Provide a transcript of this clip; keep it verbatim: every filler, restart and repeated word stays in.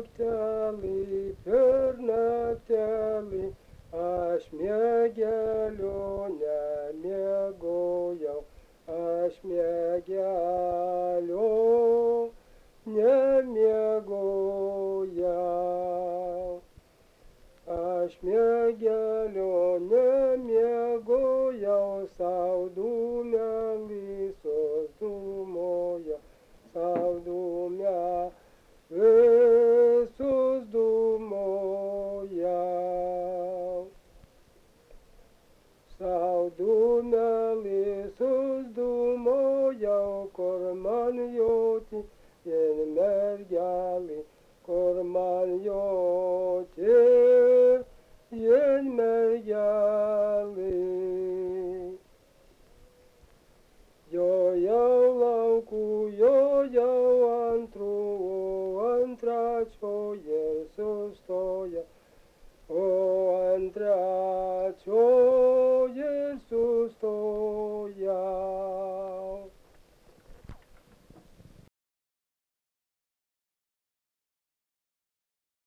naktelį, per naktelį, aš miegelio nemiegojau, aš miegelio nemiegojau. Aš miegelio nemiegojau, sau dūme visos dūmoja, sau dūme visus dūmoja. Sau dūme visus dūmojau, kur man joti, vien mergelį, kur man joti, vien mergelį. Jojau laukų, jojau antrų, o ant trečio Jėzus stoja, o ant trečio Jėzus stoja.